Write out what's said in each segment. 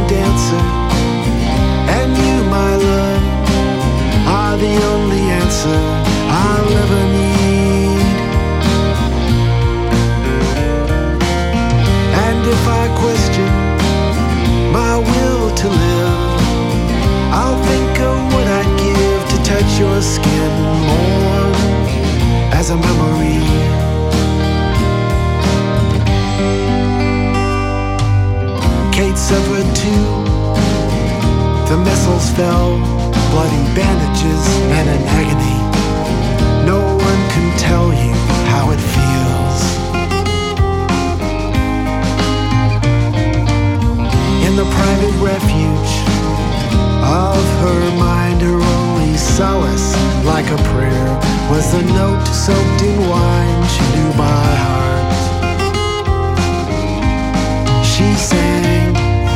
solemn dancer, and you, my love, are the only answer I'll ever need. And if I question my will to live, I'll think of what I'd give to touch your skin more as a memory. Kate suffered too. The missiles fell, bloody bandages and an agony. No one can tell you how it feels. In the private refuge of her mind, her only solace, like a prayer, was the note soaked in wine she knew by heart. She sang,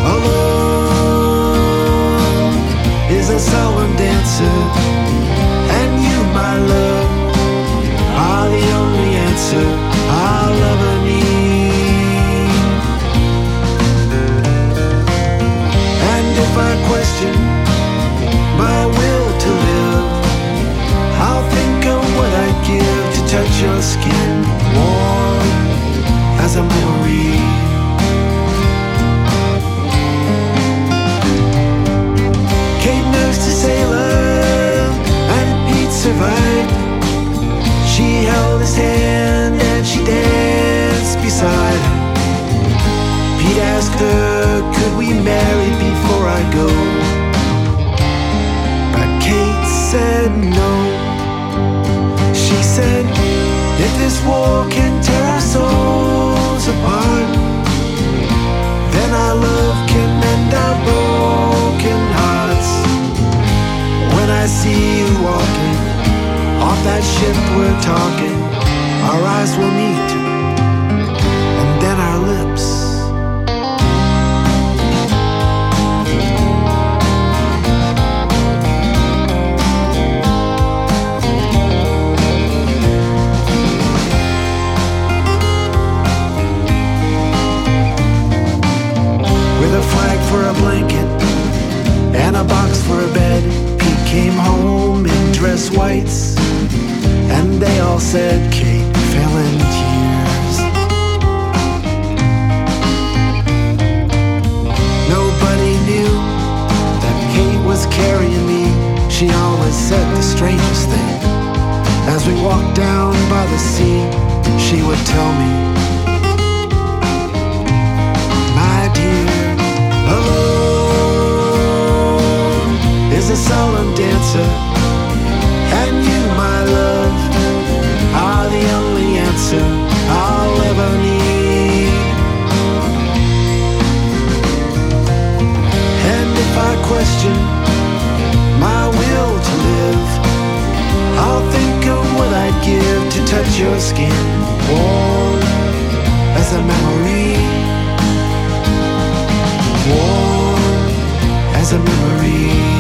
alone is a solemn dancer, and you, my love, are the only answer I'll ever need. And if I question my will to live, I'll think of what I'd give to touch your skin warm as a memory. Kate nursed a sailor and Pete survived. She held his hand and she danced beside him. Pete asked her, could we marry before I go? But Kate said no. She said, if this war can tear our souls apart, then our love can mend our broken hearts. When I see you walking off that ship we're talking, our eyes will meet, and then our lips. With a flag for a blanket and a box for a bed, Pete came home in dress whites, and they all said Kate fell in tears. Nobody knew that Kate was carrying me. She always said the strangest thing. As we walked down by the sea, she would tell me, my dear, alone is a solemn dancer, and you, my love, are the only answer I'll ever need. And if I question my will to live, I'll think of what I'd give to touch your skin warm as a memory. Warm as a memory.